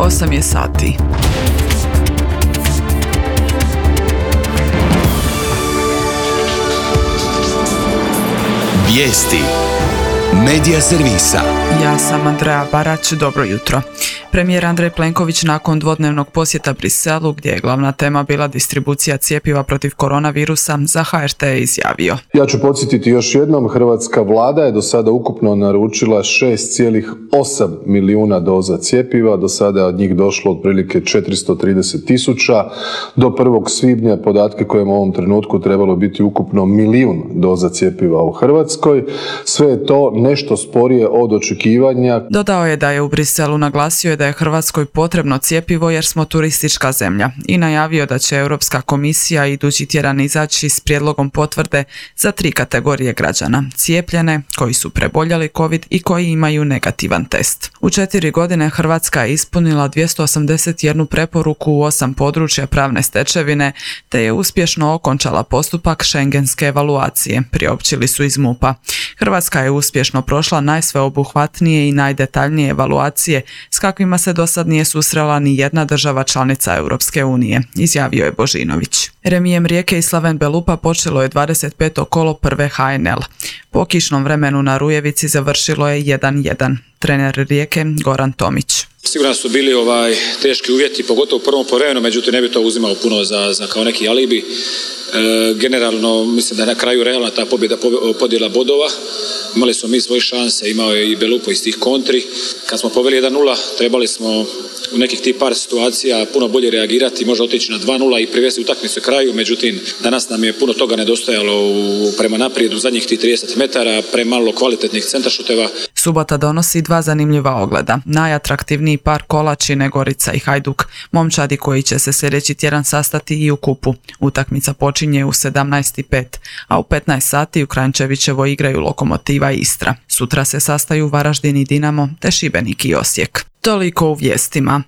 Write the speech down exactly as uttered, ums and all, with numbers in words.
osam je sati. Vijesti Medija servisa. Ja sam Andreja Barać, dobro jutro. Premijer Andrej Plenković nakon dvodnevnog posjeta Briselu, gdje je glavna tema bila distribucija cjepiva protiv koronavirusa, za H R T je izjavio: Ja ću podsjetiti još jednom, hrvatska vlada je do sada ukupno naručila šest zarez osam milijuna doza cjepiva, do sada je od njih došlo otprilike četiristo trideset tisuća, do prvog svibnja podatke koje u ovom trenutku trebalo biti ukupno milijun doza cjepiva u Hrvatskoj. Sve je to nešto sporije od očekivanja. Dodao je da je u Briselu naglasio da je Hrvatskoj potrebno cjepivo jer smo turistička zemlja i najavio da će Europska komisija idući tjedan izaći s prijedlogom potvrde za tri kategorije građana: cijepljene, koji su preboljeli COVID i koji imaju negativan test. U četiri godine Hrvatska je ispunila dvjesto osamdeset jednu preporuku u osam područja pravne stečevine te je uspješno okončala postupak šengenske evaluacije, priopćili su iz MUP-a. Hrvatska je uspješno prošla najsveobuhvatnije i najdetaljnije evaluacije s kakvima se do sad nije susrela ni jedna država članica Europske unije, izjavio je Božinović. Remijem Rijeke i Slaven Belupa počelo je dvadeset peto kolo prve H N L. Po kišnom vremenu na Rujevici završilo je jedan jedan. Trener Rijeke Goran Tomić: Sigurno su bili ovaj teški uvjeti, pogotovo u prvom povremenu, međutim ne bi to uzimao puno za, za kao neki alibi. E, generalno mislim da na kraju realna ta pobjeda, podjela bodova. Imali smo mi svoje šanse, imao je i Belupo iz tih kontri. Kad smo poveli jedan nula, trebali smo u nekih tih par situacija puno bolje reagirati, možda otići na dva nula i privesti utakmicu kraju, međutim danas nam je puno toga nedostajalo u, prema naprijed u zadnjih tih trideset metara, premalo kvalitetnih centaršuteva. Subota donosi dva zanimljiva ogleda. Najatraktivniji par kola čine Gorica i Hajduk, momčadi koji će se sljedeći tjedan sastati i u kupu. Utakmica počinje u sedamnaest i pet, a u petnaest sati u Kranjčevićevo igraju Lokomotiva i Istra. Sutra se sastaju Varaždin i Dinamo te Šibenik i Osijek. Toliko u vijestima.